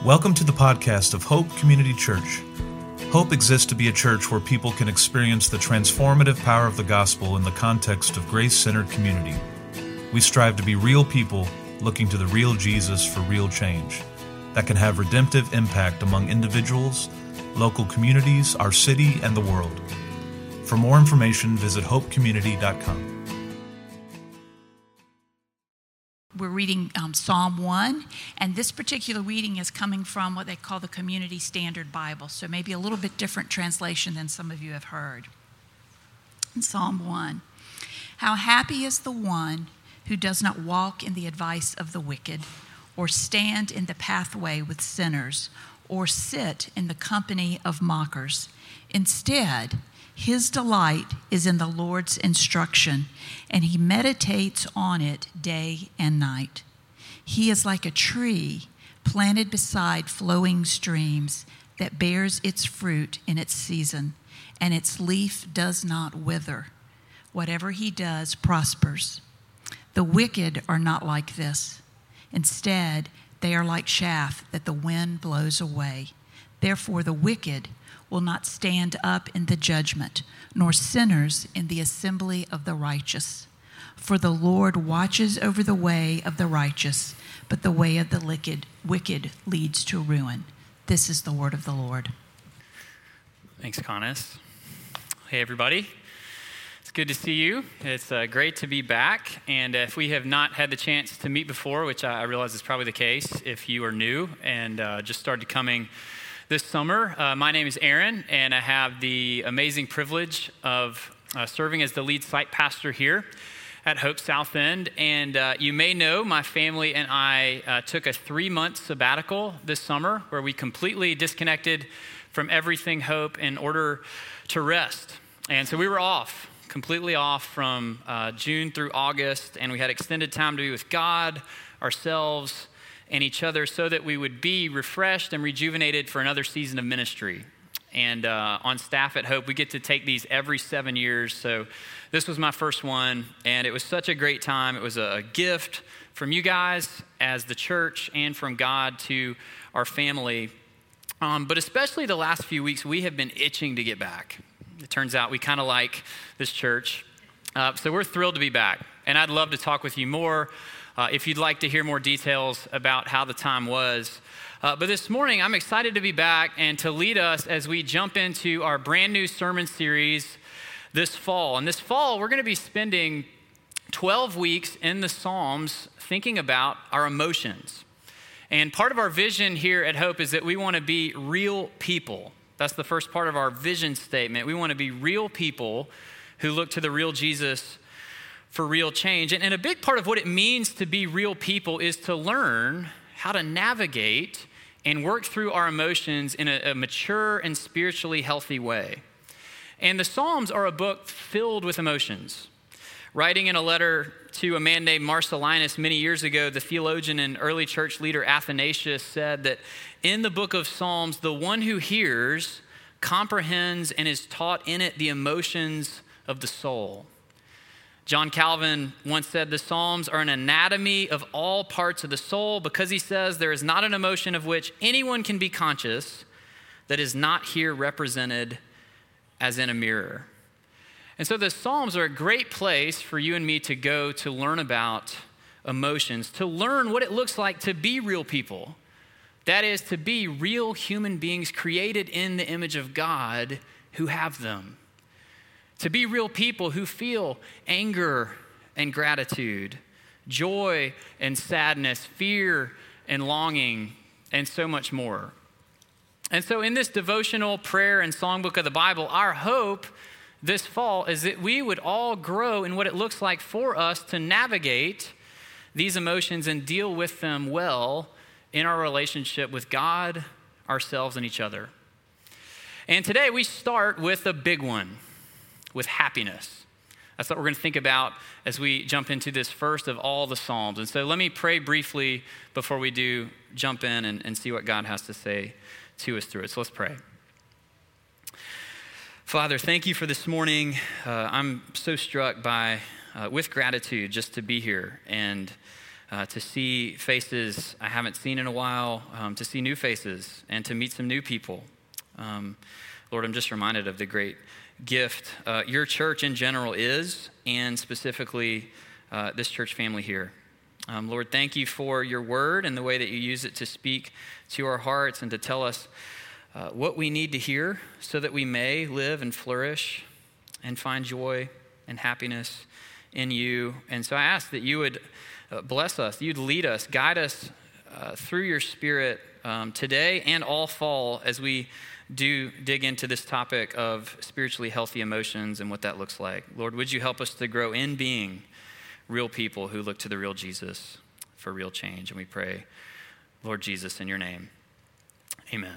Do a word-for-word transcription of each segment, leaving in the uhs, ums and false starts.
Welcome to the podcast of Hope Community Church. Hope exists to be a church where people can experience the transformative power of the gospel in the context of grace-centered community. We strive to be real people looking to the real Jesus for real change that can have redemptive impact among individuals, local communities, our city, and the world. For more information, visit hope community dot com. We're reading um, Psalm one, and this particular reading is coming from what they call the Community Standard Bible, so maybe a little bit different translation than some of you have heard. In Psalm one, how happy is the one who does not walk in the advice of the wicked, or stand in the pathway with sinners, or sit in the company of mockers. Instead, his delight is in the Lord's instruction, and he meditates on it day and night. He is like a tree planted beside flowing streams that bears its fruit in its season, and its leaf does not wither. Whatever he does prospers. The wicked are not like this. Instead, they are like chaff that the wind blows away. Therefore, the wicked will not stand up in the judgment, nor sinners in the assembly of the righteous. For the Lord watches over the way of the righteous, but the way of the wicked, wicked leads to ruin. This is the word of the Lord. Thanks, Connis. Hey, everybody. It's good to see you. It's uh, great to be back. And if we have not had the chance to meet before, which I realize is probably the case if you are new and uh, just started coming this summer, uh, my name is Aaron, and I have the amazing privilege of uh, serving as the lead site pastor here at Hope South End. And uh, you may know my family and I uh, took a three-month sabbatical this summer where we completely disconnected from everything Hope in order to rest. And so we were off, completely off from uh, June through August, and we had extended time to be with God, ourselves, and each other so that we would be refreshed and rejuvenated for another season of ministry. And uh, on staff at Hope, we get to take these every seven years. So this was my first one, and it was such a great time. It was a gift from you guys as the church and from God to our family. Um, but especially the last few weeks, we have been itching to get back. It turns out we kind of like this church. Uh, so we're thrilled to be back. And I'd love to talk with you more Uh, if you'd like to hear more details about how the time was. Uh, but this morning, I'm excited to be back and to lead us as we jump into our brand new sermon series this fall. And this fall, we're going to be spending twelve weeks in the Psalms thinking about our emotions. And part of our vision here at Hope is that we want to be real people. That's the first part of our vision statement. We want to be real people who look to the real Jesus for real change. And, and a big part of what it means to be real people is to learn how to navigate and work through our emotions in a, a mature and spiritually healthy way. And the Psalms are a book filled with emotions. Writing in a letter to a man named Marcellinus many years ago, the theologian and early church leader Athanasius said that in the book of Psalms, the one who hears comprehends and is taught in it the emotions of the soul. John Calvin once said the Psalms are an anatomy of all parts of the soul because he says there is not an emotion of which anyone can be conscious that is not here represented as in a mirror. And so the Psalms are a great place for you and me to go to learn about emotions, to learn what it looks like to be real people. That is, to be real human beings created in the image of God who have them. To be real people who feel anger and gratitude, joy and sadness, fear and longing, and so much more. And so in this devotional prayer and songbook of the Bible, our hope this fall is that we would all grow in what it looks like for us to navigate these emotions and deal with them well in our relationship with God, ourselves, and each other. And today we start with a big one. With happiness. That's what we're going to think about as we jump into this first of all the Psalms. And so let me pray briefly before we do jump in and, and see what God has to say to us through it. So let's pray. Father, thank you for this morning. Uh, I'm so struck by, uh, with gratitude, just to be here and uh, to see faces I haven't seen in a while, um, to see new faces, and to meet some new people. Um, Lord, I'm just reminded of the great gift uh, your church in general is, and specifically uh, this church family here. Um, Lord, thank you for your word and the way that you use it to speak to our hearts and to tell us uh, what we need to hear so that we may live and flourish and find joy and happiness in you. And so I ask that you would uh, bless us, you'd lead us, guide us uh, through your Spirit um, today and all fall as we do dig into this topic of spiritually healthy emotions and what that looks like. Lord, would you help us to grow in being real people who look to the real Jesus for real change? And we pray, Lord Jesus, in your name, amen.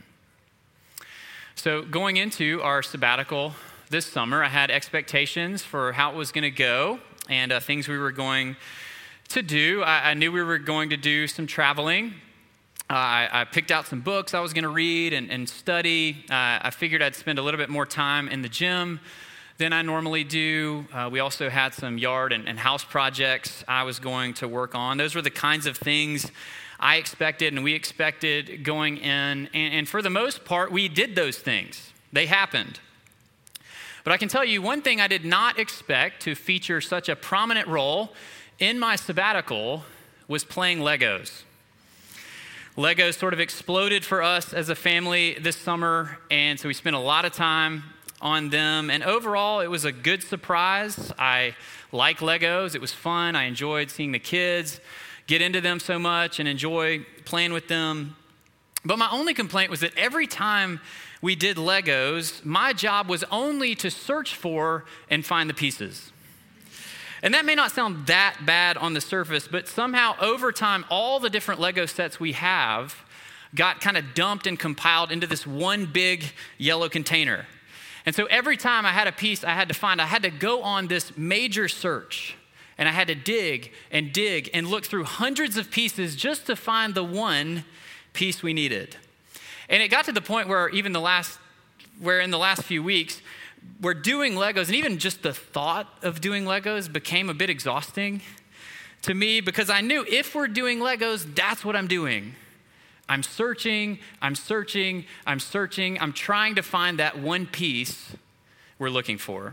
So going into our sabbatical this summer, I had expectations for how it was going to go and uh, things we were going to do. I, I knew we were going to do some traveling. Uh, I, I picked out some books I was going to read and, and study. Uh, I figured I'd spend a little bit more time in the gym than I normally do. Uh, we also had some yard and, and house projects I was going to work on. Those were the kinds of things I expected and we expected going in. And, and for the most part, we did those things. They happened. But I can tell you one thing I did not expect to feature such a prominent role in my sabbatical was playing Legos. Legos sort of exploded for us as a family this summer, and so we spent a lot of time on them. And overall, it was a good surprise. I like Legos. It was fun. I enjoyed seeing the kids get into them so much and enjoy playing with them. But my only complaint was that every time we did Legos, my job was only to search for and find the pieces. And that may not sound that bad on the surface, but somehow over time, all the different Lego sets we have got kind of dumped and compiled into this one big yellow container. And so every time I had a piece I had to find, I had to go on this major search. And I had to dig and dig and look through hundreds of pieces just to find the one piece we needed. And it got to the point where even the last, where in the last few weeks, we're doing Legos, and even just the thought of doing Legos became a bit exhausting to me because I knew if we're doing Legos, that's what I'm doing. I'm searching, I'm searching, I'm searching. I'm trying to find that one piece we're looking for.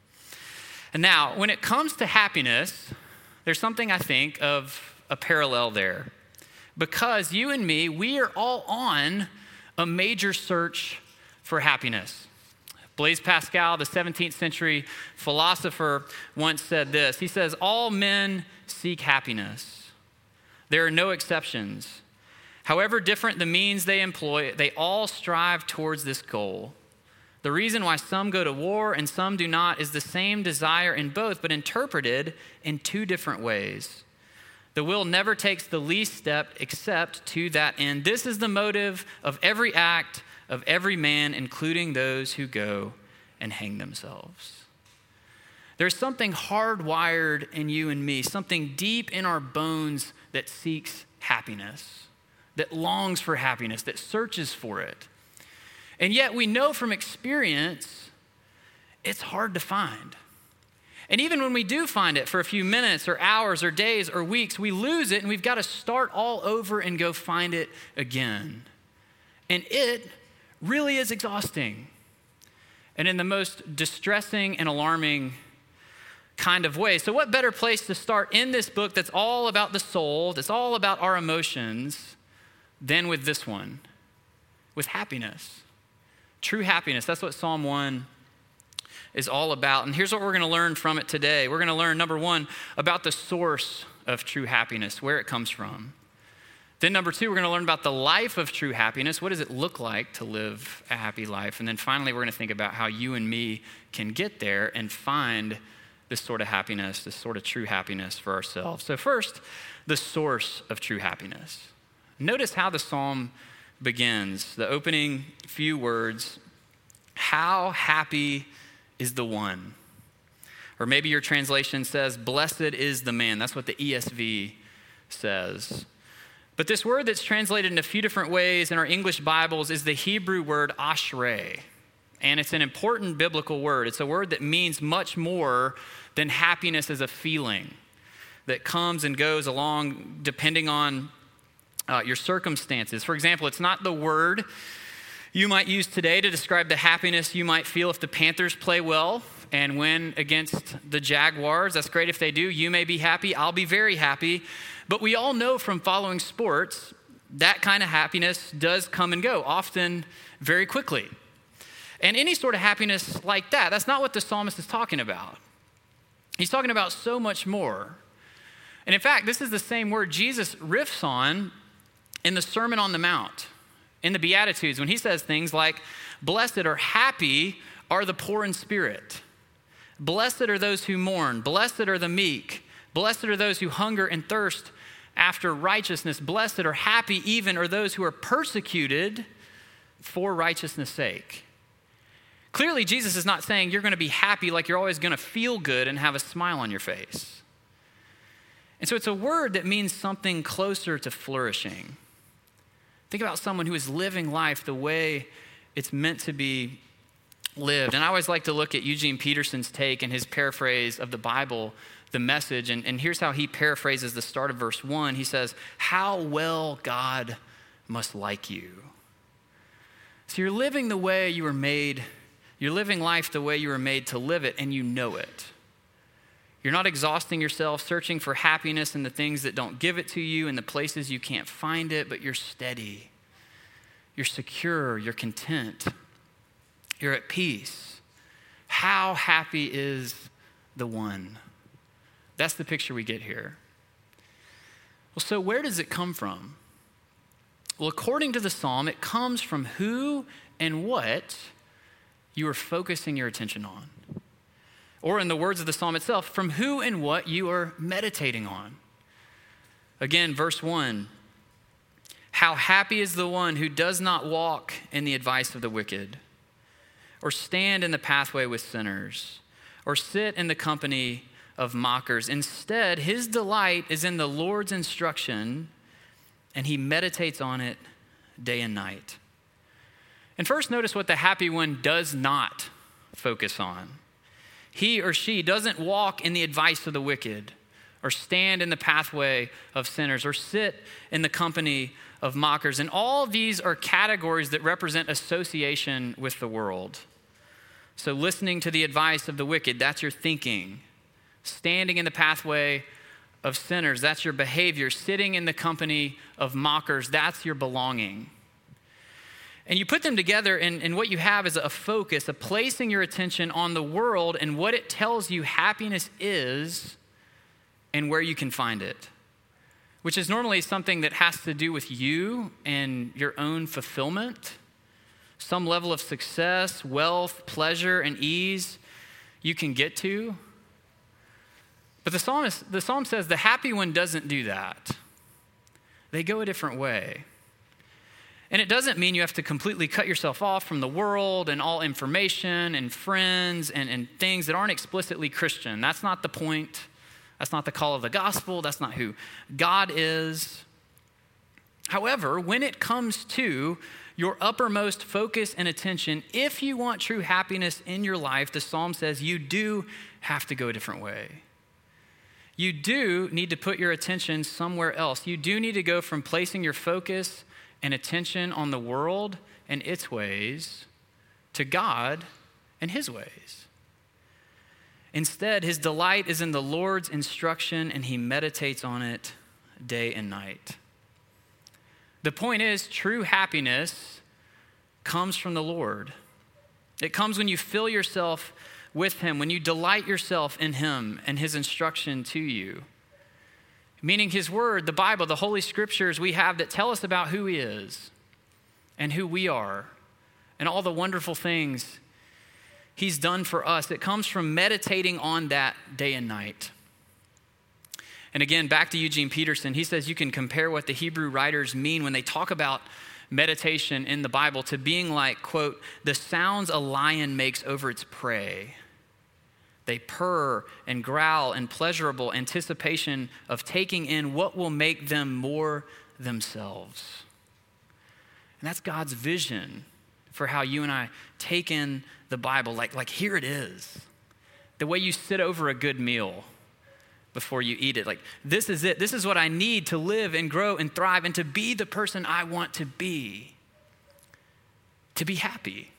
And now, when it comes to happiness, there's something I think of a parallel there. Because you and me, we are all on a major search for happiness. Blaise Pascal, the seventeenth century philosopher, once said this. He says, all men seek happiness. There are no exceptions. However different the means they employ, they all strive towards this goal. The reason why some go to war and some do not is the same desire in both, but interpreted in two different ways. The will never takes the least step except to that end. This is the motive of every act of every man, including those who go and hang themselves. There's something hardwired in you and me, something deep in our bones that seeks happiness, that longs for happiness, that searches for it. And yet we know from experience, it's hard to find. And even when we do find it for a few minutes or hours or days or weeks, we lose it and we've got to start all over and go find it again. And it really is exhausting. And in the most distressing and alarming kind of way. So what better place to start in this book that's all about the soul, that's all about our emotions, than with this one, with happiness. True happiness. That's what Psalm one is all about. And here's what we're going to learn from it today. We're going to learn, number one, about the source of true happiness, where it comes from. Then number two, we're going to learn about the life of true happiness. What does it look like to live a happy life? And then finally, we're going to think about how you and me can get there and find this sort of happiness, this sort of true happiness for ourselves. So first, the source of true happiness. Notice how the psalm begins. The opening few words, how happy is the one. Or maybe your translation says, blessed is the man. That's what the E S V says. But this word that's translated in a few different ways in our English Bibles is the Hebrew word ashrei. And it's an important biblical word. It's a word that means much more than happiness as a feeling. that comes and goes along depending on uh, your circumstances. For example, it's not the word you might use today to describe the happiness you might feel if the Panthers play well and win against the Jaguars. That's great if they do. You may be happy. I'll be very happy. But we all know from following sports, that kind of happiness does come and go, often very quickly. And any sort of happiness like that, that's not what the psalmist is talking about. He's talking about so much more. And in fact, this is the same word Jesus riffs on in the Sermon on the Mount, in the Beatitudes, when he says things like, blessed or happy are the poor in spirit. Blessed are those who mourn. Blessed are the meek. Blessed are those who hunger and thirst after righteousness. Blessed or happy even are those who are persecuted for righteousness' sake. Clearly, Jesus is not saying you're going to be happy like you're always going to feel good and have a smile on your face. And so it's a word that means something closer to flourishing. Think about someone who is living life the way it's meant to be lived. And I always like to look at Eugene Peterson's take and his paraphrase of the Bible, The Message. And, and here's how he paraphrases the start of verse one. He says, how well God must like you. So you're living the way you were made, you're living life the way you were made to live it, and you know it. You're not exhausting yourself, searching for happiness in the things that don't give it to you, in the places you can't find it, but you're steady. You're secure, you're content. You're at peace. How happy is the one? That's the picture we get here. Well, so where does it come from? Well, according to the psalm, it comes from who and what you are focusing your attention on. Or in the words of the psalm itself, from who and what you are meditating on. Again, verse one, how happy is the one who does not walk in the advice of the wicked, or stand in the pathway with sinners, or sit in the company of mockers. Instead, his delight is in the Lord's instruction, and he meditates on it day and night. And first, notice what the happy one does not focus on. He or she doesn't walk in the advice of the wicked, or stand in the pathway of sinners, or sit in the company of mockers. And all these are categories that represent association with the world. So listening to the advice of the wicked, that's your thinking. Standing in the pathway of sinners, that's your behavior. Sitting in the company of mockers, that's your belonging. And you put them together, and, and what you have is a focus, a placing your attention on the world and what it tells you happiness is and where you can find it, which is normally something that has to do with you and your own fulfillment, some level of success, wealth, pleasure, and ease you can get to. But the psalmist, the psalm says the happy one doesn't do that. They go a different way. And it doesn't mean you have to completely cut yourself off from the world and all information and friends and, and things that aren't explicitly Christian. That's not the point. That's not the call of the gospel. That's not who God is. However, when it comes to your uppermost focus and attention, if you want true happiness in your life, the psalm says you do have to go a different way. You do need to put your attention somewhere else. You do need to go from placing your focus and attention on the world and its ways to God and his ways. Instead, his delight is in the Lord's instruction, and he meditates on it day and night. The point is, true happiness comes from the Lord. It comes when you fill yourself with him, when you delight yourself in him and his instruction to you. Meaning his word, the Bible, the Holy Scriptures we have that tell us about who he is and who we are and all the wonderful things he's done for us. It comes from meditating on that day and night. And again, back to Eugene Peterson, he says you can compare what the Hebrew writers mean when they talk about meditation in the Bible to being like, quote, the sounds a lion makes over its prey. They purr and growl in pleasurable anticipation of taking in what will make them more themselves. And that's God's vision for how you and I take in the Bible. Like, like here it is. The way you sit over a good meal before you eat it. Like, this is it. This is what I need to live and grow and thrive and to be the person I want to be, to be happy.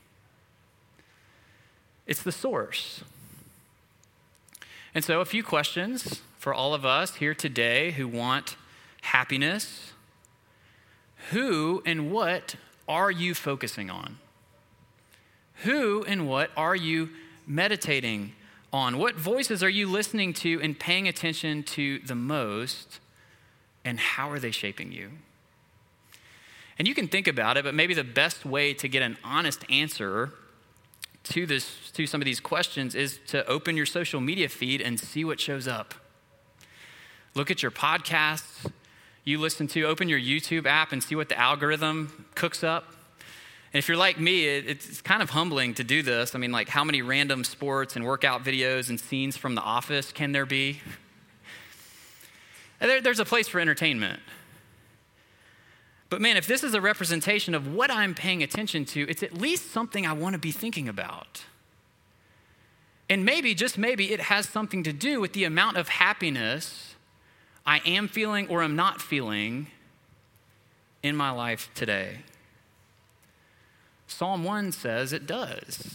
It's the source. And so a few questions for all of us here today who want happiness. Who and what are you focusing on? Who and what are you meditating on? What voices are you listening to and paying attention to the most? And how are they shaping you? And you can think about it, but maybe the best way to get an honest answer to this, to some of these questions is to open your social media feed and see what shows up. Look at your podcasts you listen to, open your YouTube app and see what the algorithm cooks up. And if you're like me, it, it's kind of humbling to do this. I mean, like, how many random sports and workout videos and scenes from The Office can there be? There, there's a place for entertainment. But man, if this is a representation of what I'm paying attention to, it's at least something I want to be thinking about. And maybe, just maybe, it has something to do with the amount of happiness I am feeling or am not feeling in my life today. Psalm one says it does.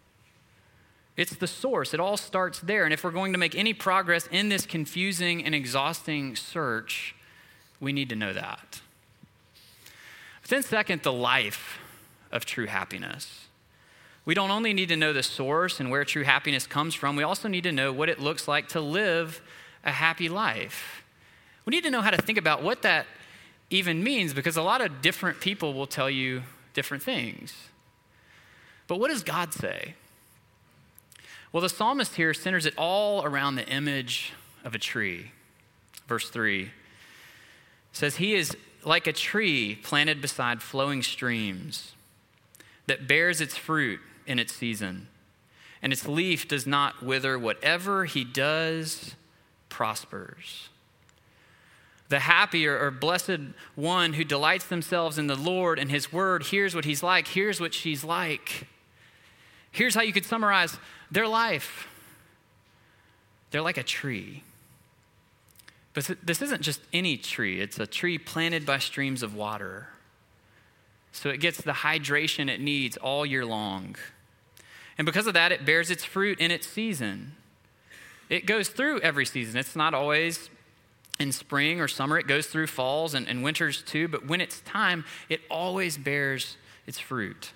It's the source. It all starts there. And if we're going to make any progress in this confusing and exhausting search, we need to know that. But then second, the life of true happiness. We don't only need to know the source and where true happiness comes from, we also need to know what it looks like to live a happy life. We need to know how to think about what that even means, because a lot of different people will tell you different things. But what does God say? Well, the psalmist here centers it all around the image of a tree. Verse three says, he is like a tree planted beside flowing streams that bears its fruit in its season, and its leaf does not wither. Whatever he does prospers. The happy or, or blessed one who delights themselves in the Lord and his word, here's what he's like, here's what she's like. Here's how you could summarize their life. They're like a tree. But this isn't just any tree. It's a tree planted by streams of water. So it gets the hydration it needs all year long. And because of that, it bears its fruit in its season. It goes through every season. It's not always in spring or summer. It goes through falls and, and winters too. But when it's time, it always bears its fruit.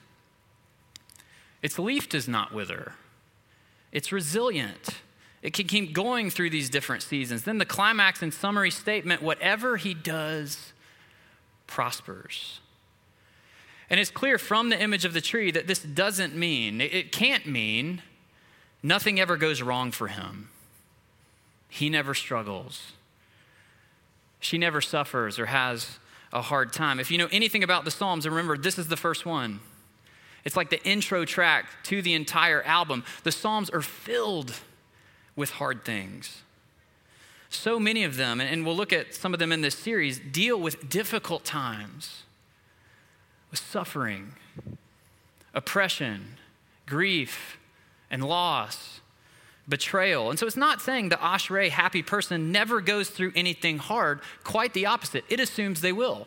Its leaf does not wither. It's resilient. It can keep going through these different seasons. Then the climax and summary statement, whatever he does prospers. And it's clear from the image of the tree that this doesn't mean, it can't mean nothing ever goes wrong for him. He never struggles. She never suffers or has a hard time. If you know anything about the Psalms, remember this is the first one. It's like the intro track to the entire album. The Psalms are filled with hard things. So many of them, and we'll look at some of them in this series, deal with difficult times, with suffering, oppression, grief, and loss, betrayal. And so it's not saying the Ashrei happy person never goes through anything hard. Quite the opposite. It assumes they will.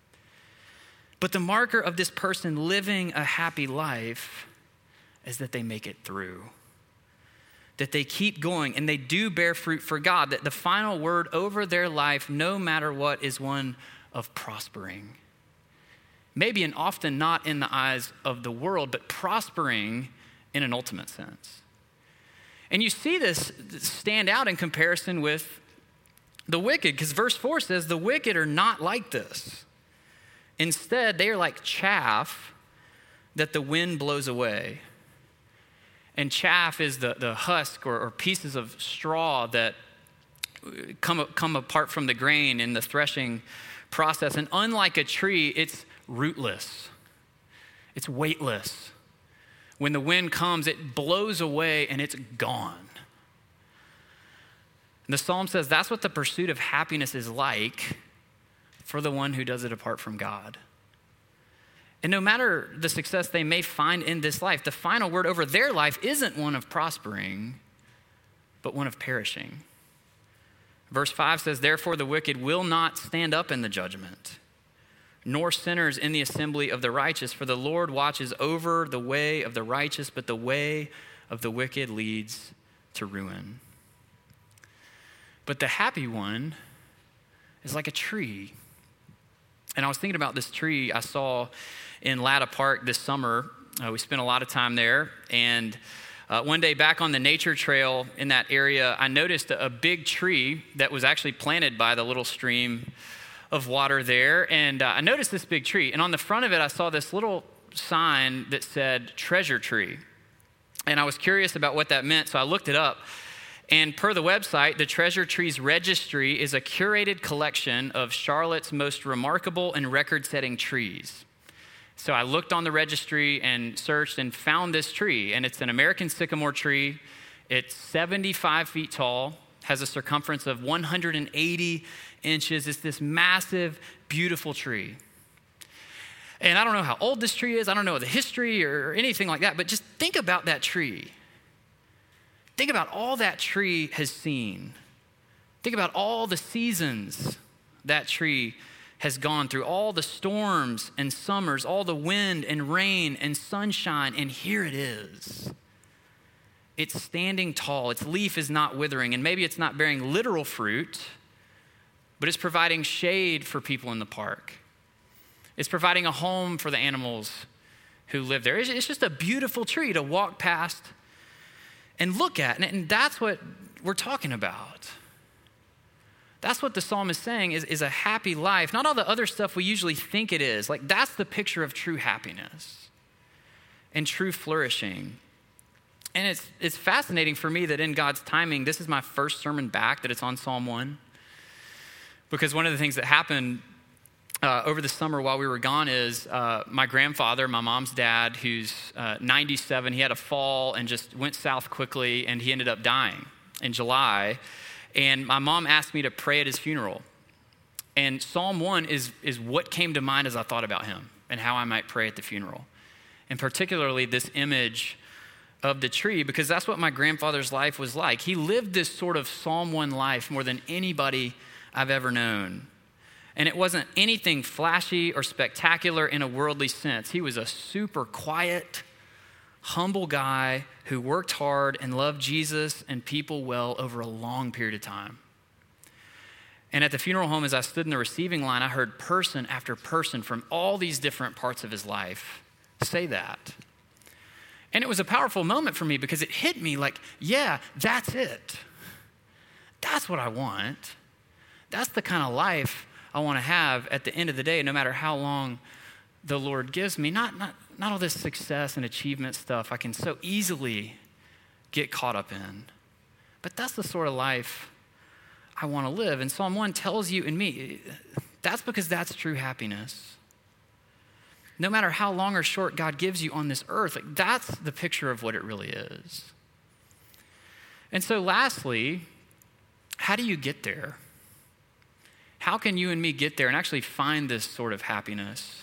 But the marker of this person living a happy life is that they make it through, that they keep going and they do bear fruit for God, that the final word over their life, no matter what, is one of prospering. Maybe and often not in the eyes of the world, but prospering in an ultimate sense. And you see this stand out in comparison with the wicked, because verse four says the wicked are not like this. Instead, they are like chaff that the wind blows away. And chaff is the, the husk or, or pieces of straw that come, come apart from the grain in the threshing process. And unlike a tree, it's rootless. It's weightless. When the wind comes, it blows away and it's gone. And the psalm says that's what the pursuit of happiness is like for the one who does it apart from God. And no matter the success they may find in this life, the final word over their life isn't one of prospering, but one of perishing. Verse five says, therefore the wicked will not stand up in the judgment, nor sinners in the assembly of the righteous. For the Lord watches over the way of the righteous, but the way of the wicked leads to ruin. But the happy one is like a tree. And I was thinking about this tree I saw in Latta Park this summer. Uh, we spent a lot of time there. And uh, one day back on the nature trail in that area, I noticed a, a big tree that was actually planted by the little stream of water there. And uh, I noticed this big tree. And on the front of it, I saw this little sign that said treasure tree. And I was curious about what that meant, so I looked it up. And per the website, the Treasure Trees Registry is a curated collection of Charlotte's most remarkable and record-setting trees. So I looked on the registry and searched and found this tree. And it's an American sycamore tree. It's seventy-five feet tall, has a circumference of one hundred eighty inches. It's this massive, beautiful tree. And I don't know how old this tree is. I don't know the history or anything like that. But just think about that tree. Think about all that tree has seen. Think about all the seasons that tree has gone through, all the storms and summers, all the wind and rain and sunshine, and here it is. It's standing tall. Its leaf is not withering, and maybe it's not bearing literal fruit, but it's providing shade for people in the park. It's providing a home for the animals who live there. It's just a beautiful tree to walk past and look at, and that's what we're talking about. That's what the psalm is saying is, is a happy life, not all the other stuff we usually think it is. Like, that's the picture of true happiness and true flourishing. And it's it's fascinating for me that in God's timing, this is my first sermon back that it's on Psalm one. Because one of the things that happened Uh, over the summer while we were gone is uh, my grandfather, my mom's dad, who's uh, ninety-seven, he had a fall and just went south quickly, and he ended up dying in July. And my mom asked me to pray at his funeral. And Psalm one is, is what came to mind as I thought about him and how I might pray at the funeral. And particularly this image of the tree, because that's what my grandfather's life was like. He lived this sort of Psalm one life more than anybody I've ever known. And it wasn't anything flashy or spectacular in a worldly sense. He was a super quiet, humble guy who worked hard and loved Jesus and people well over a long period of time. And at the funeral home, as I stood in the receiving line, I heard person after person from all these different parts of his life say that. And it was a powerful moment for me because it hit me like, yeah, that's it. That's what I want. That's the kind of life I want to have at the end of the day, no matter how long the Lord gives me. Not, not, not all this success and achievement stuff I can so easily get caught up in. But that's the sort of life I want to live. And Psalm one tells you and me, that's because that's true happiness. No matter how long or short God gives you on this earth, like that's the picture of what it really is. And so lastly, how do you get there? How can you and me get there and actually find this sort of happiness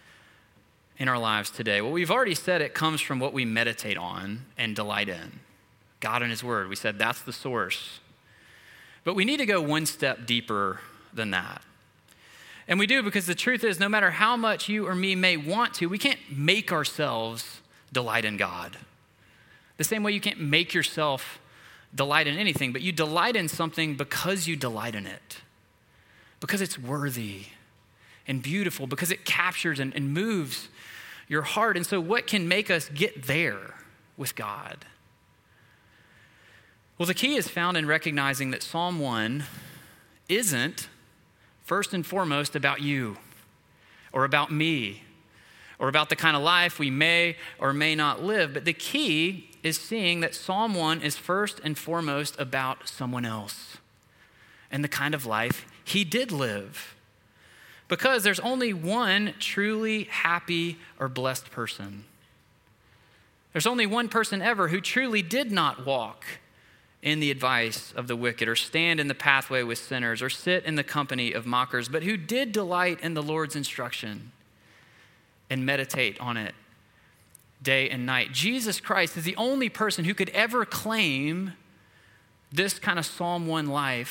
in our lives today? Well, we've already said it comes from what we meditate on and delight in. God and his word. We said that's the source. But we need to go one step deeper than that. And we do because the truth is, no matter how much you or me may want to, we can't make ourselves delight in God. The same way you can't make yourself delight in anything, but you delight in something because you delight in it. Because it's worthy and beautiful, because it captures and, and moves your heart. And so what can make us get there with God? Well, the key is found in recognizing that Psalm one isn't first and foremost about you or about me or about the kind of life we may or may not live. But the key is seeing that Psalm one is first and foremost about someone else and the kind of life he did live. Because there's only one truly happy or blessed person. There's only one person ever who truly did not walk in the advice of the wicked or stand in the pathway with sinners or sit in the company of mockers, but who did delight in the Lord's instruction and meditate on it day and night. Jesus Christ is the only person who could ever claim this kind of Psalm one life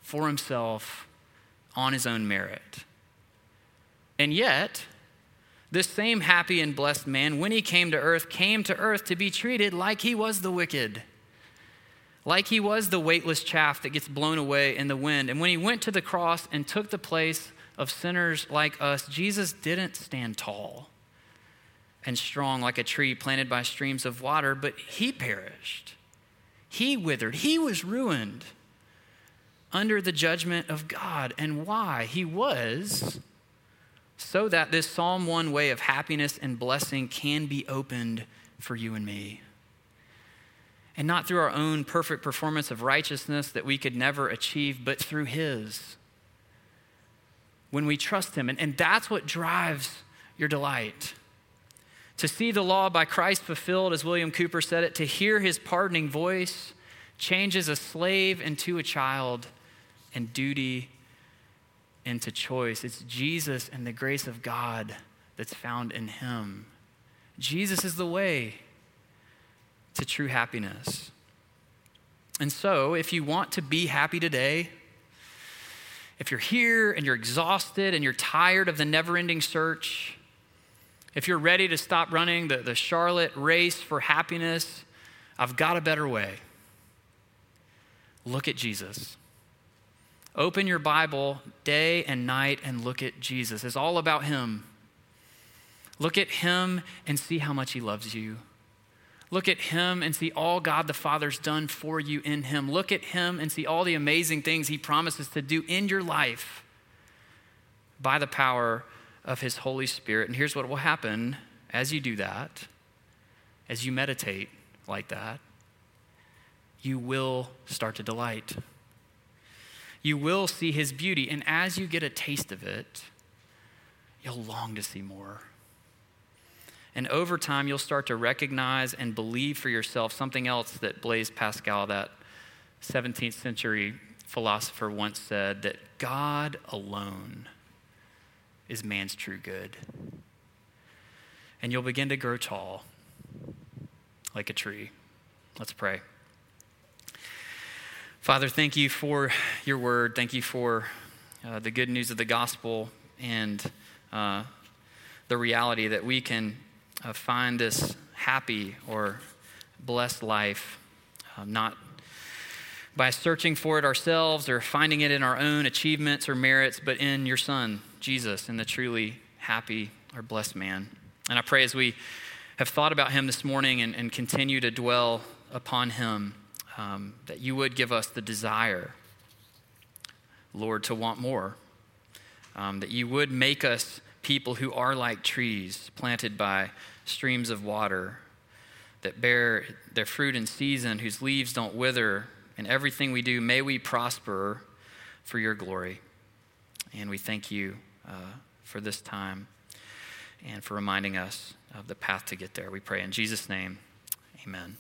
for himself on his own merit. And yet, this same happy and blessed man, when he came to earth, came to earth to be treated like he was the wicked, like he was the weightless chaff that gets blown away in the wind. And when he went to the cross and took the place of sinners like us, Jesus didn't stand tall and strong like a tree planted by streams of water, but he perished. He withered. He was ruined under the judgment of God. And why? He was so that this Psalm one way of happiness and blessing can be opened for you and me. And not through our own perfect performance of righteousness that we could never achieve, but through his. When we trust him. And, and that's what drives your delight. To see the law by Christ fulfilled, as William Cooper said it, to hear his pardoning voice changes a slave into a child and duty into choice. It's Jesus and the grace of God that's found in him. Jesus is the way to true happiness. And so, if you want to be happy today, if you're here and you're exhausted and you're tired of the never-ending search, if you're ready to stop running the, the Charlotte race for happiness, I've got a better way. Look at Jesus. Open your Bible day and night and look at Jesus. It's all about him. Look at him and see how much he loves you. Look at him and see all God the Father's done for you in him. Look at him and see all the amazing things he promises to do in your life by the power of his Holy Spirit. And here's what will happen as you do that, as you meditate like that, you will start to delight. You will see his beauty, and as you get a taste of it, you'll long to see more. And over time, you'll start to recognize and believe for yourself something else that Blaise Pascal, that seventeenth century philosopher, once said, that God alone is man's true good. And you'll begin to grow tall like a tree. Let's pray. Father, thank you for your word. Thank you for uh, the good news of the gospel and uh, the reality that we can uh, find this happy or blessed life, uh, not by searching for it ourselves or finding it in our own achievements or merits, but in your Son, Jesus, and the truly happy or blessed man. And I pray as we have thought about him this morning and, and continue to dwell upon him, Um, that you would give us the desire, Lord, to want more. Um, that you would make us people who are like trees planted by streams of water, that bear their fruit in season, whose leaves don't wither. In everything we do, may we prosper for your glory. And we thank you uh, for this time and for reminding us of the path to get there. We pray in Jesus' name, amen.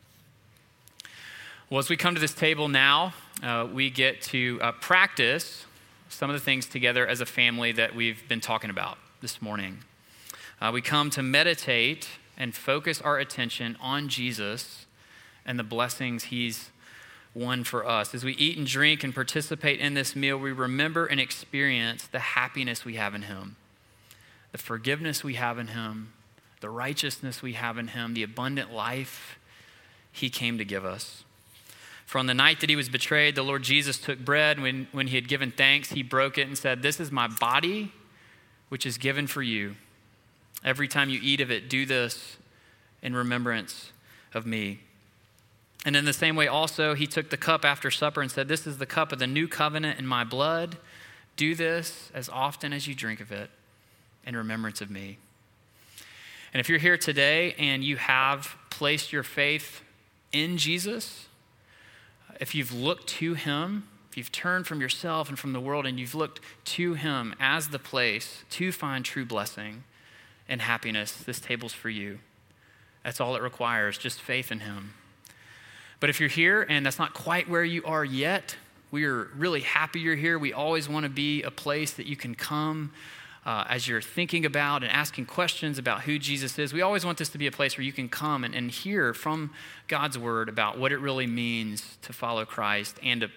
Well, as we come to this table now, uh, we get to uh, practice some of the things together as a family that we've been talking about this morning. Uh, we come to meditate and focus our attention on Jesus and the blessings he's won for us. As we eat and drink and participate in this meal, we remember and experience the happiness we have in him, the forgiveness we have in him, the righteousness we have in him, the abundant life he came to give us. For on the night that he was betrayed, the Lord Jesus took bread. When, when he had given thanks, he broke it and said, "This is my body, which is given for you. Every time you eat of it, do this in remembrance of me." And in the same way also, he took the cup after supper and said, "This is the cup of the new covenant in my blood. Do this as often as you drink of it in remembrance of me." And if you're here today and you have placed your faith in Jesus, if you've looked to him, if you've turned from yourself and from the world and you've looked to him as the place to find true blessing and happiness, this table's for you. That's all it requires, just faith in him. But if you're here and that's not quite where you are yet, we're really happy you're here. We always want to be a place that you can come uh, as you're thinking about and asking questions about who Jesus is. We always want this to be a place where you can come and, and hear from God's word about what it really means to follow Christ and to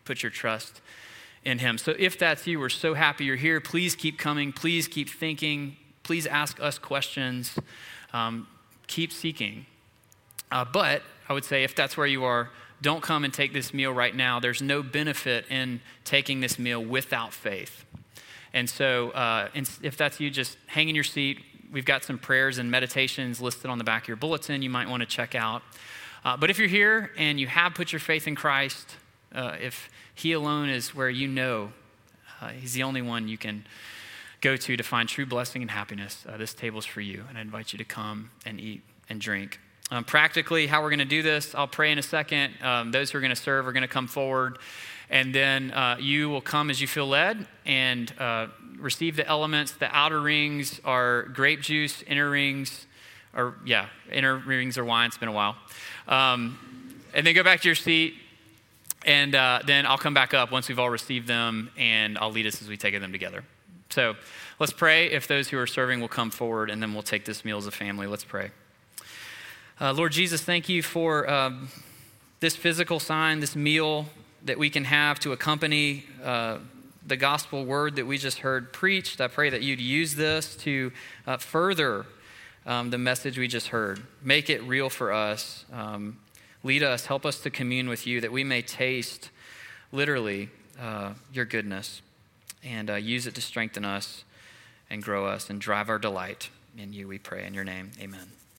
put your trust in him. So if that's you, we're so happy you're here. Please keep coming. Please keep thinking. Please ask us questions. Um, keep seeking. Uh, but I would say if that's where you are, don't come and take this meal right now. There's no benefit in taking this meal without faith. And so uh, if that's you, just hang in your seat. We've got some prayers and meditations listed on the back of your bulletin you might want to check out. Uh, but if you're here and you have put your faith in Christ, uh, if he alone is where you know uh, he's the only one you can go to to find true blessing and happiness, uh, this table's for you. And I invite you to come and eat and drink. Um, practically, how we're going to do this, I'll pray in a second. Um, those who are going to serve are going to come forward. And then uh, you will come as you feel led and uh, receive the elements. The outer rings are grape juice, inner rings are, yeah, inner rings are wine. It's been a while. Um, and then go back to your seat. And uh, then I'll come back up once we've all received them, and I'll lead us as we take them together. So let's pray. If those who are serving will come forward, and then we'll take this meal as a family. Let's pray. Uh, Lord Jesus, thank you for um, this physical sign, this meal that we can have to accompany uh, the gospel word that we just heard preached. I pray that you'd use this to uh, further um, the message we just heard. Make it real for us. Um, lead us, help us to commune with you that we may taste literally uh, your goodness and uh, use it to strengthen us and grow us and drive our delight in you, we pray in your name. Amen.